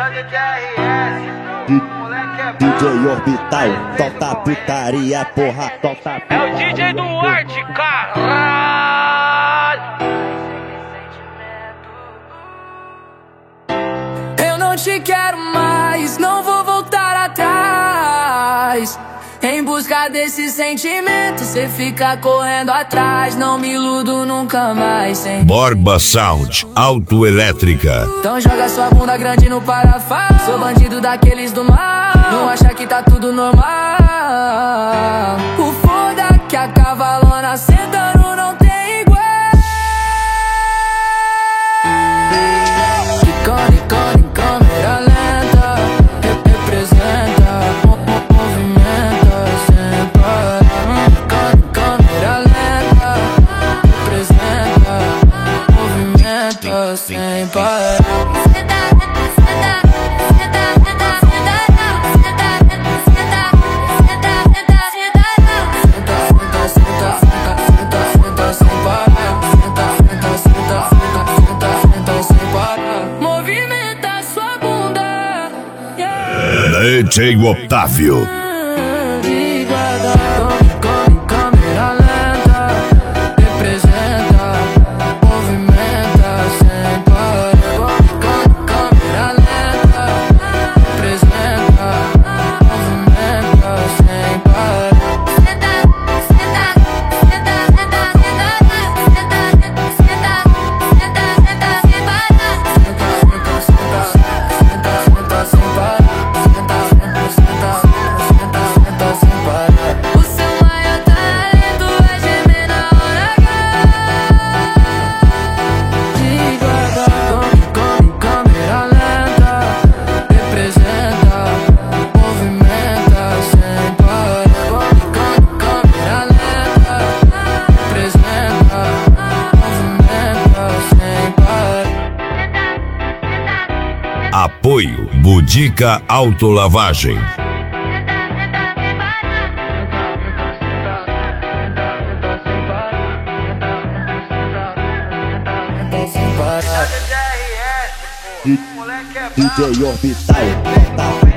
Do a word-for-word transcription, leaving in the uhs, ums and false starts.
D J Orbital, solta putaria, porra, solta. É o D J Duarte, caralho. Eu não te quero mais, não vou voltar atrás. Em busca desse sentimento, cê fica correndo atrás. Não me iludo nunca mais, sem Borba Sound, autoelétrica. Então joga sua bunda grande no parafuso. Sou bandido daqueles do mal, não acha que tá tudo normal. O foda é que a cavalona sentando não tem igual. Icone, icone, em câmera lenta, representa, movimenta sem parar. Icone, em câmera lenta, representa, movimenta sem parar. D J Otávio. Câmera lenta, representa, movimenta sem parar. Câmera lenta, representa, movimenta sem parar. O seu maior talento é gemer na hora H. Devagar, come, câmera lenta, representa, movimenta sem parar. Come, câmera lenta, representa, movimenta sem parar. Apoio Budica Autolavagem. D J Orbital, solta